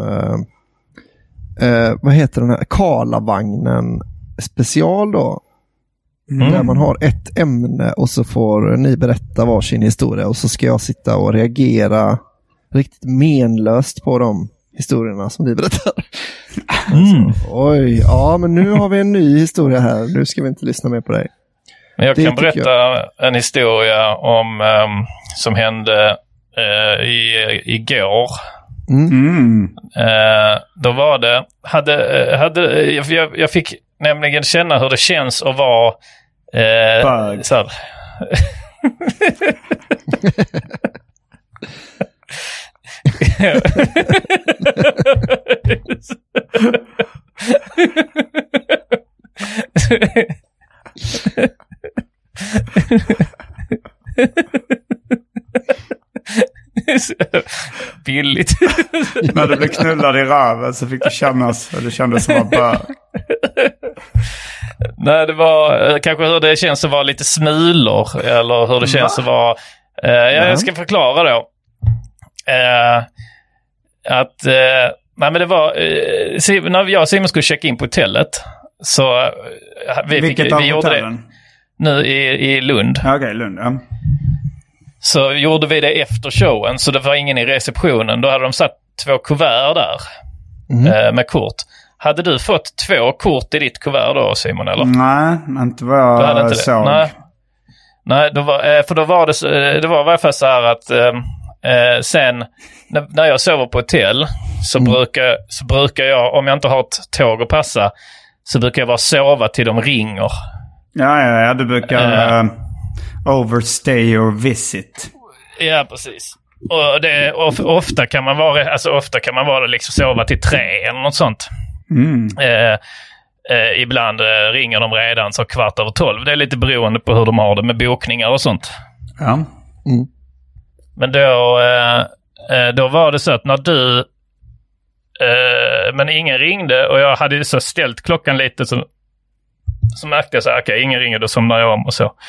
vad heter den här, Karlavagnen special då. Där man har ett ämne och så får ni berätta varsin historia och så ska jag sitta och reagera riktigt menlöst på de historierna som ni berättar. Oj, ja, men nu har vi en ny historia här. Nu ska vi inte lyssna mer på dig. Men jag kan berätta en historia om som hände igår. Då var det... Jag fick nämligen känna hur det känns att vara... så här. Billigt. När du blev knullad i röven så fick du kännas, det kändes som att bör. Nej, det var kanske hur det känns att vara lite smulor, eller hur det känns att vara... jag ska förklara då. Nej, men det var... när jag och Simon skulle checka in på hotellet, så... Vilket av gjorde hotellen? det nu i Lund. Okej, Lund, ja. Så gjorde vi det efter showen, så det var ingen i receptionen. Då hade de satt 2 kuvert där med kort. Hade du fått 2 kort i ditt kuvert då, Simon, eller? Nej, inte vad jag såg. Nej, för då var det var i alla fall så här att sen när jag sover på hotell så brukar jag, om jag inte har ett tåg att passa, så brukar jag bara sova till de ringer. Ja, du brukar overstay your visit. Ja, precis. Och ofta kan man vara liksom sova till 3 eller något sånt. Ibland ringer de redan så 12:15. Det är lite beroende på hur de har det med bokningar och sånt. Ja. Men då var det så att när du men ingen ringde, och jag hade så ställt klockan lite, så märkte jag så här, okej, ingen ringer, då somnar jag om och så.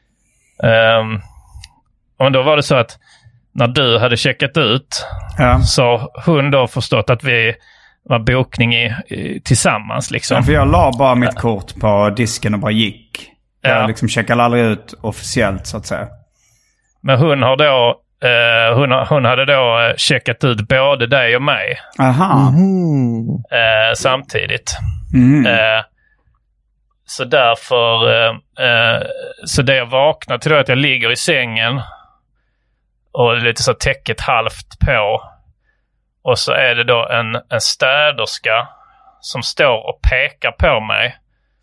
Och då var det så att när du hade checkat ut, så hon då förstått att vi var bokning tillsammans liksom. Ja, för jag la bara mitt kort på disken och bara gick. Jag liksom checkade aldrig ut officiellt, så att säga. Men hon har då hon hade då checkat ut både dig och mig. Aha. Samtidigt. Så därför så det jag vaknade till då, att jag ligger i sängen och lite så täcket halvt på, och så är det då en städerska som står och pekar på mig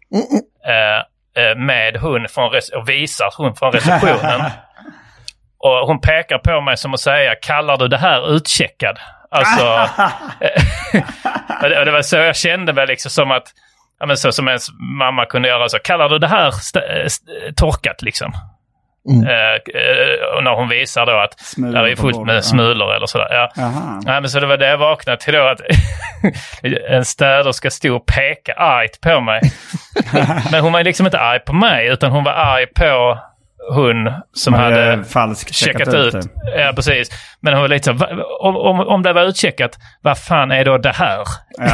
med hon och visar hon från receptionen. Och hon pekar på mig som att säga, kallar du det här utcheckad? Alltså, det var så jag kände mig liksom, som att, ja, men så som ens mamma kunde göra, så kallar du det här torkat liksom? Och när hon visar då att det är fullt med smulor eller sådär. Ja. Nej, men så det var det jag vaknade till då, att en städerska stod och peka argt på mig. Men hon var liksom inte arg på mig, utan hon var arg på hon som hade checkat ut. Ja, precis. Men hon var lite så, om det var utcheckat, vad fan är då det här?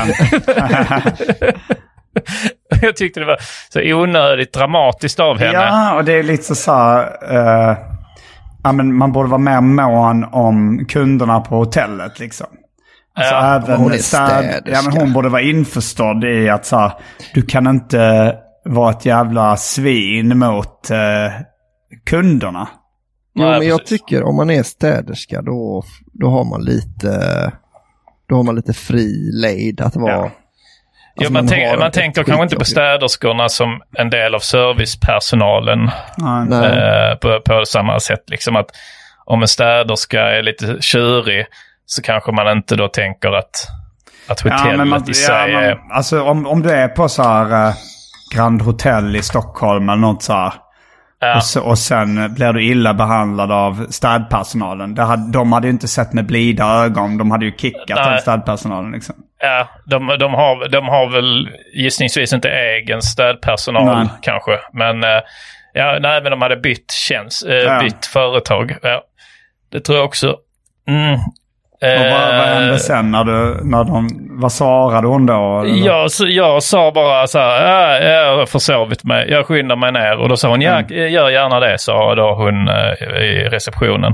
Jag tyckte det var så onödigt dramatiskt av henne. Ja, och det är lite så här, men man borde vara mer mån om kunderna på hotellet liksom. Alltså även hon är men hon borde vara införstådd i att så här, du kan inte vara ett jävla svin mot kunderna. Ja, men jag tycker om man är städerska då har man lite fri lejd att vara. Ja. Alltså man tänker kanske inte på städerskorna som en del av servicepersonalen på samma sätt. Liksom att om en städerska är lite tjurig, så kanske man inte då tänker att hotellet i sig är... Alltså om du är på så här Grand Hotel i Stockholm eller något så här, och sen blir du illa behandlad av städpersonalen. De hade ju inte sett med blida ögon. De hade ju kickat den städpersonalen liksom. Ja, de har väl gissningsvis inte egen städpersonal kanske. Men men de hade bytt bytt företag. Ja, det tror jag också. Och vad hände sen vad svarade hon då? Jag sa bara så här, jag har försovit mig, jag skyndar mig ner. Och då sa hon, gör gärna det, sa då hon i receptionen.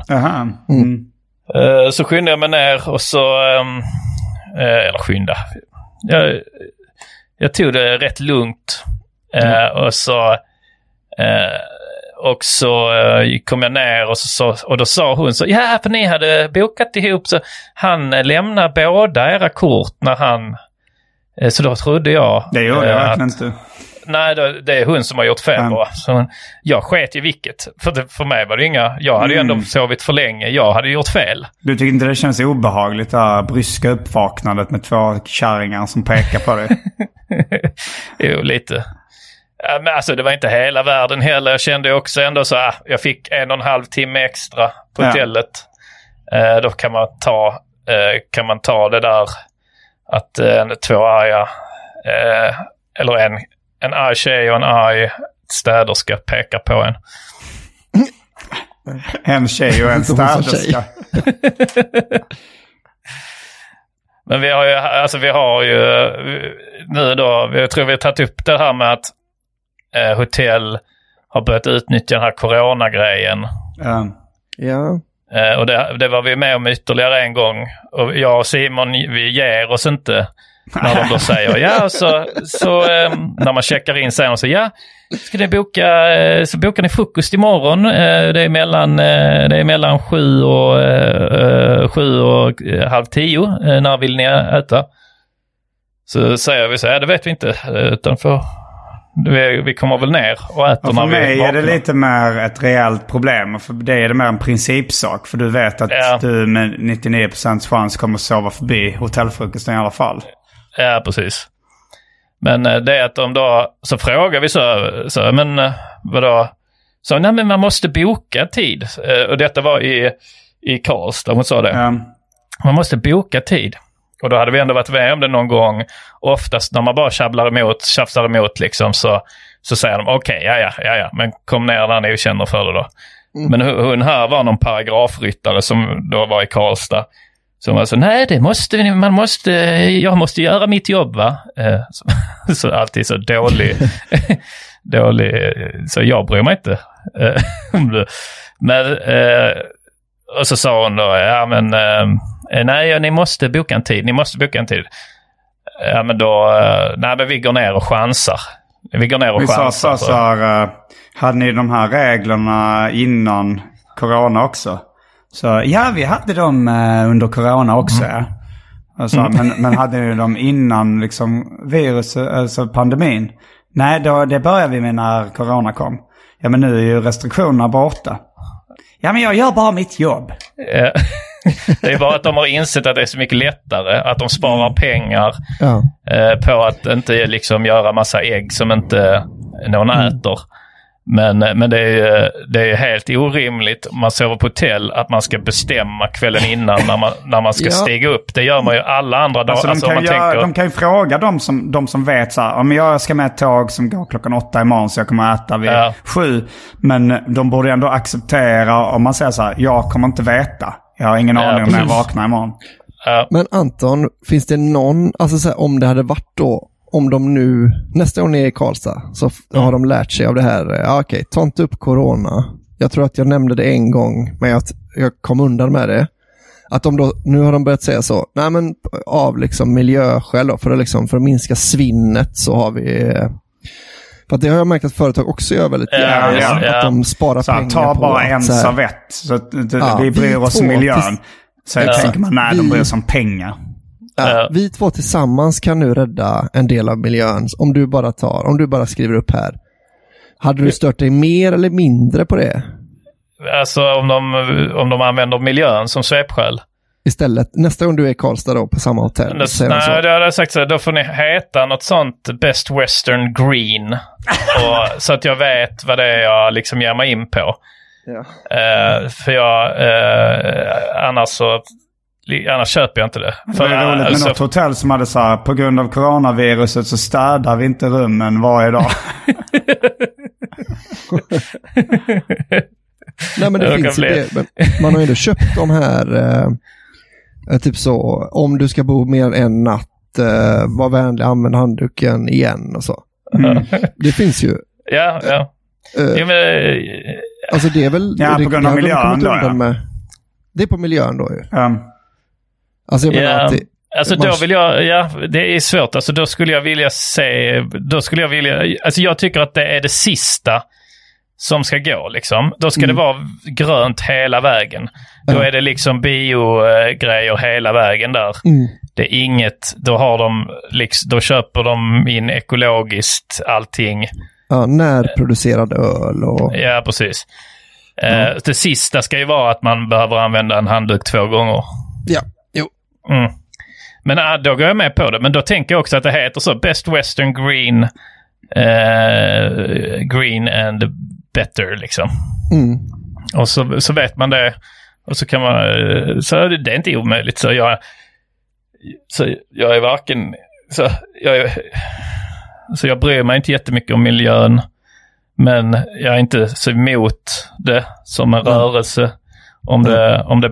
Så skyndade jag mig ner och så, eller skynda. Jag tog det rätt lugnt. Och så Och så kom jag ner och då sa hon så, ja, för ni hade bokat ihop, så han lämnar båda era kort när han, så då trodde jag. Det gjorde jag verkligen inte. Nej, det är hon som har gjort fel bara. Så jag sket i vilket. För mig var det inga, jag hade ju ändå sovit för länge, jag hade gjort fel. Du tycker inte det känns obehagligt, det här bryska uppvaknandet med 2 kärringar som pekar på dig? Jo, lite. Men alltså det var inte hela världen heller. Jag kände också ändå så jag fick 1,5 timme extra på hotellet. Då kan man ta det där att 2 arga eller en arg tjej och en arg städerska pekar på en. En tjej och en städerska. Men vi har ju nu då, jag tror vi har tagit upp det här med att hotell har börjat utnyttja den här coronagrejen. Ja. Och det var vi med om ytterligare en gång. Och jag och Simon, vi ger oss inte när de då säger så när man checkar in säger de så ska ni så bokar ni frukost imorgon. Det är mellan 7 och 7:30. När vill ni äta? Så säger vi så det vet vi inte, utan vi kommer väl ner och äter när vi vaknar. För mig är det lite mer ett reellt problem. För det är det mer en principsak. För du vet att du med 99% chans kommer sova förbi hotellfrukosten i alla fall. Ja, precis. Men det är att de då, så frågar vi så men vadå? Så nej, men man måste boka tid. Och detta var i Karlstad, hon sa det. Man måste boka tid. Och då hade vi ändå varit med om det någon gång. Oftast när man bara tjafsar emot liksom, så säger de okej, ja, men kom ner när ni känner för det då. Men hon här var någon paragrafryttare som då var i Karlstad. Så man sa, nej, jag måste göra mitt jobb, va? Så alltid så dålig, så jag bryr mig inte. Men, och så sa hon då, nej, ni måste boka en tid. Ja, men då, nej, men vi går ner och chansar. Vi sa så här, hade ni de här reglerna innan corona också? Så ja, vi hade dem under corona också. Alltså, men hade ni dem innan liksom viruset, alltså pandemin? Nej, det började vi med när corona kom. Ja, men nu är ju restriktionerna borta. Ja, men jag gör bara mitt jobb. Det är bara att de har insett att det är så mycket lättare, att de sparar pengar på att inte liksom göra massa ägg som inte någon äter. Men det är helt orimligt om man sover på hotell att man ska bestämma kvällen innan när man ska stiga upp. Det gör man ju alla andra dagar. Alltså de kan ju fråga de som vet så här, om jag ska med ett tåg som går 8:00 imorgon så jag kommer äta vid 7. Men de borde ändå acceptera om man säger så här, jag kommer inte veta. Jag har ingen aning om när jag vaknar imorgon. Men Anton, finns det någon, alltså så här, om det hade varit då, om de nu, nästa gång ni är i Karlstad så har de lärt sig av det här. Okej, ta inte upp corona. Jag tror att jag nämnde det en gång, men jag kom undan med det. Att de då, nu har de börjat säga så, nej men av liksom miljöskäl då, för att minska svinnet så har vi... För att det har jag märkt att företag också gör väldigt gärna. Att de sparar så pengar ta på... bara en servett. Så vi bryr oss om miljön. Så jag tänker man, nej, de bryr sig om pengar. Vi 2 tillsammans kan nu rädda en del av miljön. Om du bara skriver upp här. Hade du stört dig mer eller mindre på det? Alltså om de använder miljön som svepskäl. Istället, nästa gång du är i Karlstad då på samma hotell. Nej, det hade jag sagt så. Då får ni heta något sånt Best Western Green. Så att jag vet vad det är jag liksom ger mig in på. För annars köper jag inte det. För det är roligt med något hotell som hade så här, på grund av coronaviruset så städar vi inte rummen varje dag. Nej, men det finns ju det. Men man har ju ändå köpt de här typ så, om du ska bo mer än en natt, var vänlig, använd handduken igen och så. Det finns ju. Ja. Alltså det är väl... på grund av miljön då, det är på miljön då ju. Alltså jag menar att då vill jag, det är svårt. Alltså då skulle jag vilja alltså jag tycker att det är det sista som ska gå liksom. Då ska det vara grönt hela vägen. Då är det liksom biogrejer hela vägen där. Det är inget, då köper de in ekologiskt allting. Ja, närproducerad öl och... Ja, precis. Det sista ska ju vara att man behöver använda en handduk 2 gånger. Ja, jo. Men då går jag med på det. Men då tänker jag också att det heter så Best Western Green Green and Better liksom. Och så vet man det. Och så kan man... Så det är inte omöjligt. Så jag är varken... Så jag bryr mig inte jättemycket om miljön. Men jag är inte så emot det som en rörelse. Om det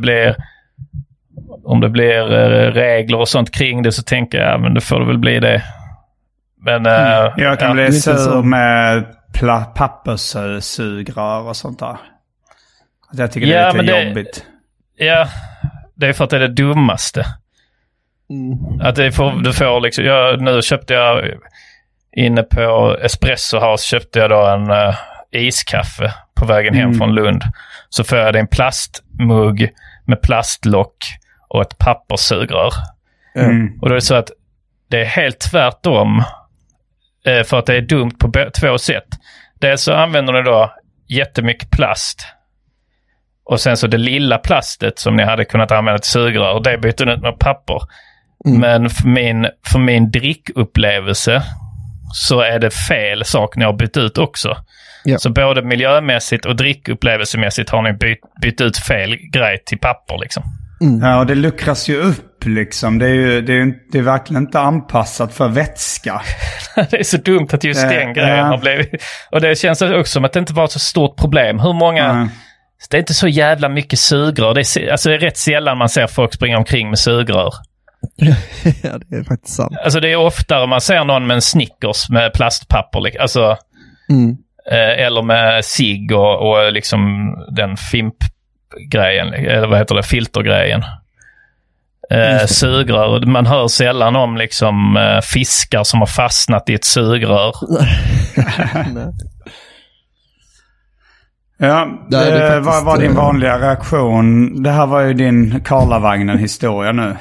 blir regler och sånt kring det, så tänker jag, men det får det väl bli det. Men jag kan bli sur med papperssugrör och sånt där. Jag tycker det är lite jobbigt. Ja, det är för att det är det dummaste. Att du får liksom, nu köpte jag inne på Espresso House, köpte jag då en iskaffe på vägen hem från Lund. Så får jag en plastmugg med plastlock och ett papperssugrör. Och då är det så att det är helt tvärtom, för att det är dumt på 2 sätt. Dels så använder ni då jättemycket plast. Och sen så det lilla plastet som ni hade kunnat använda till sugrör, det byter ni ut med papper. Men för min drickupplevelse så är det fel sak ni har bytt ut också. Ja. Så både miljömässigt och drickupplevelsemässigt har ni bytt ut fel grej till papper liksom. Ja, och det luckras ju upp liksom. Det är verkligen inte anpassat för vätska. Det är så dumt att just den grejen har blivit. Och det känns också som att det inte var ett så stort problem. Hur många... Det är inte så jävla mycket sugrör. Det är rätt sällan man ser folk springa omkring med sugrör. Ja, det är faktiskt sant. Alltså det är oftare man ser någon med en Snickers med plastpapper. Alltså, eller med cigg och liksom den fimpgrejen. Eller vad heter det? Filtergrejen. Sugrör. Man hör sällan om liksom fiskar som har fastnat i ett sugrör. Ja, vad var din vanliga reaktion? Det här var ju din Karlavagnen-historia nu.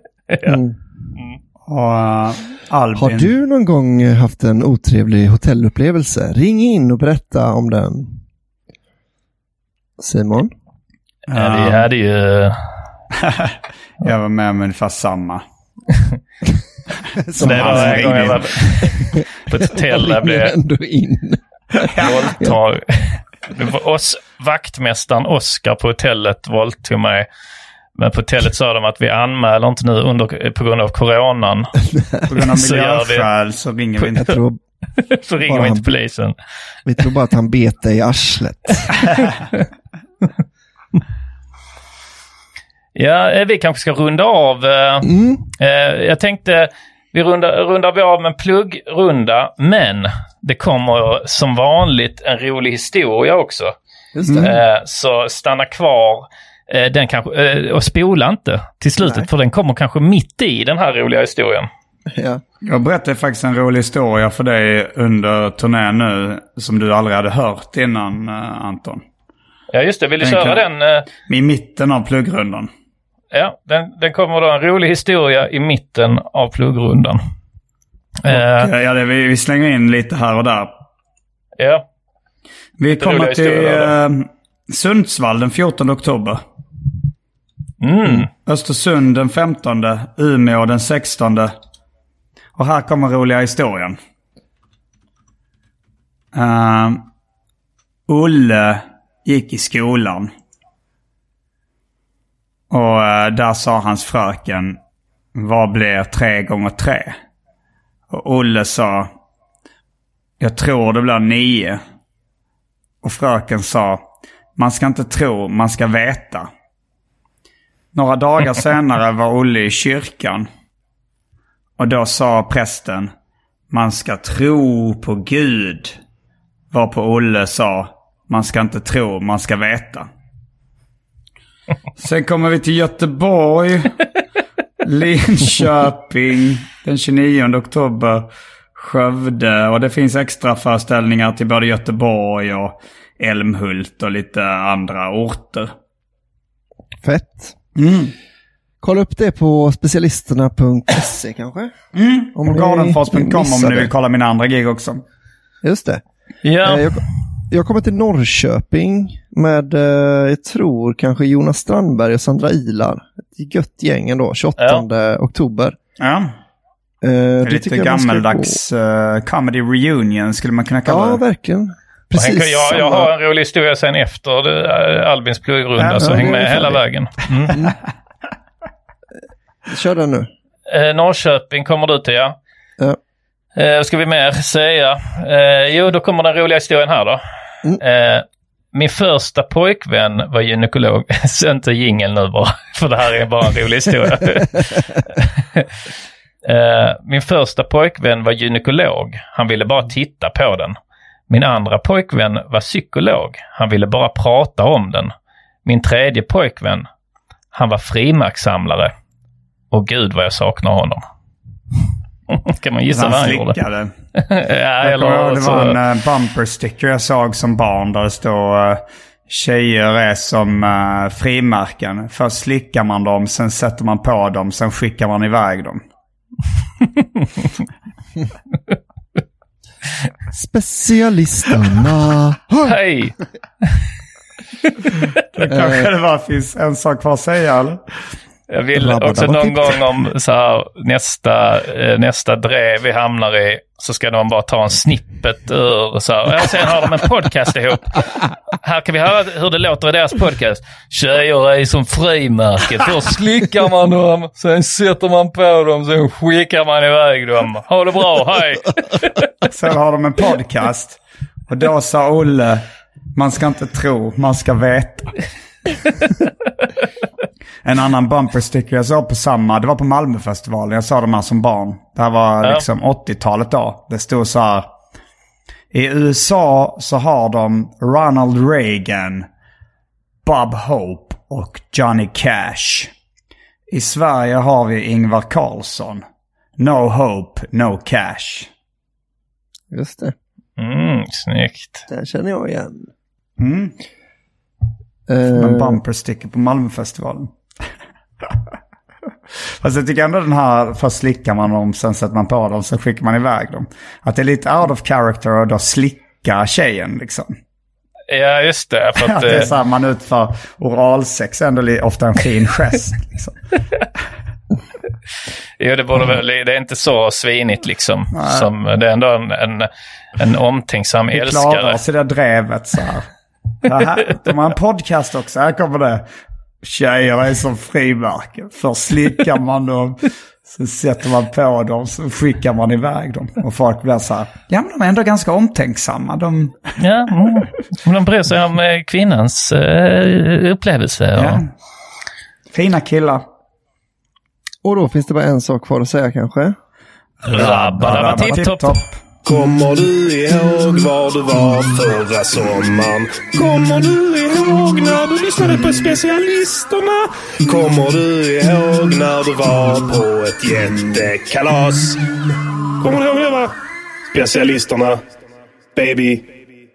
Och Albin... Har du någon gång haft en otrevlig hotellupplevelse? Ring in och berätta om den. Simon? Ja, vi hade ju... Jag var med om ungefär samma. Så det var en gång jag var på ett hotell där blev våldtag. Det var vaktmästaren Oskar på hotellet våldtog mig. Men på hotellet sa de att vi anmäler inte nu på grund av coronan. På grund av miljöskäl så ringer vi inte. Så ringer vi inte polisen. Vi tror bara att han bet dig i arslet. Ja, vi kanske ska runda av. Jag tänkte vi rundar vi av med en pluggrunda, men det kommer som vanligt en rolig historia också. Just det. Så stanna kvar den kanske, och spola inte till slutet. Nej. För den kommer kanske mitt i den här roliga historien. Ja. Jag berättade faktiskt en rolig historia för dig under turnén nu som du aldrig hade hört innan, Anton. Ja, just det. Vill du köra den? I mitten av pluggrundan. Ja, den kommer då en rolig historia i mitten av pluggrundan. Vi slänger in lite här och där. Ja. Vi kommer till Sundsvall den 14 oktober. Östersund den 15. Umeå den 16. Och här kommer roliga historien. Olle gick i skolan. Och där sa hans fröken, vad blir 3 gånger 3? Och Olle sa, jag tror det blir 9. Och fröken sa, man ska inte tro, man ska veta. Några dagar senare var Olle i kyrkan. Och då sa prästen, man ska tro på Gud. Varpå Olle sa, man ska inte tro, man ska veta. Sen kommer vi till Göteborg, Linköping den 29 oktober, Skövde. Och det finns extra föreställningar till både Göteborg och Älmhult och lite andra orter. Fett. Kolla upp det på specialisterna.se kanske. Om och gardenfors.com om ni vill kolla mina andra gig också. Just det. Ja. Jag kommer till Norrköping med, jag tror kanske Jonas Strandberg och Sandra Ilar. Ett gött gäng ändå, 28 oktober. Ja. Lite gammaldags comedy reunion skulle man kunna kalla det. Ja, verkligen. Precis. Jag har en rolig historia sen efter Albins pluggrunda, så häng med hela vägen. Kör den nu. Norrköping kommer du till, ja. Ska vi mer säga? Jo, då kommer den roliga historien här då. Min första pojkvän var gynekolog. Så inte jingel nu bara, för det här är bara en rolig historia. Min första pojkvän var gynekolog. Han ville bara titta på den. Min andra pojkvän var psykolog. Han ville bara prata om den. Min tredje pojkvän, han var frimärkssamlare. Och gud vad jag saknar honom. Kan man gissa vad han gjorde? Ja, det var en bumper sticker jag såg som barn där det står tjejer är som frimärken. Först slickar man dem, sen sätter man på dem, sen skickar man iväg dem. Specialisterna. Hej! Det kanske det bara finns en sak kvar att säga, eller? Jag vill också någon gång om så här, nästa drev vi hamnar i, så ska de bara ta en snippet ur så här. Och sen har de en podcast ihop. Här kan vi höra hur det låter i deras podcast. Tjejer är som frimärken. Först slickar man dem, sen sätter man på dem, sen skickar man iväg dem. Ha det bra, hej! Sen har de en podcast. Och då sa Olle, man ska inte tro, man ska veta. En annan bumper sticker jag såg på samma, det var på Malmöfestivalen, jag såg de här som barn. Det här var liksom 80-talet då. Det stod så här: i USA så har de Ronald Reagan, Bob Hope och Johnny Cash. I Sverige har vi Ingvar Carlsson. No hope, no cash. Just det. Snyggt. Det känner jag igen. En bumper sticker på Malmöfestivalen. Fast jag tycker ändå den här, först slickar man dem, sen sätter man på dem, sen skickar man iväg dem. Att det är lite out of character och då slicka tjejen liksom. Ja, just det. För att det är så här, man utför oralsex, ändå ofta en fin gest liksom. Jo, det borde väl, det är inte så svinigt liksom. Som, det är ändå en omtänksam älskare. Vi klarar oss i det drevet så här. De har en podcast också, här kommer det. Tjejer är som frimärken. Först slickar man dem, så sätter man på dem, så skickar man iväg dem. Och folk blir så här, ja men de är ändå ganska omtänksamma. Ja, de bryr sig om kvinnans upplevelse. Ja. Fina killar. Och då finns det bara en sak kvar att säga kanske. Rabba tipp-topp. Kommer du ihåg var du var förra sommaren? Kommer du ihåg när du lyssnade på specialisterna? Kommer du ihåg när du var på ett jättekalas? Kommer du ihåg det, va? Specialisterna, baby.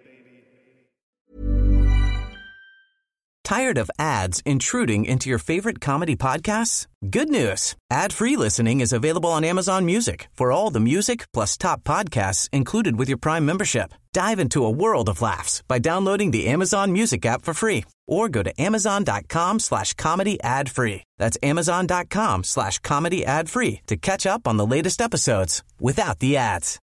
Tired of ads intruding into your favorite comedy podcasts? Good news. Ad-free listening is available on Amazon Music for all the music plus top podcasts included with your Prime membership. Dive into a world of laughs by downloading the Amazon Music app for free or go to amazon.com/comedy ad-free. That's amazon.com/comedy ad-free to catch up on the latest episodes without the ads.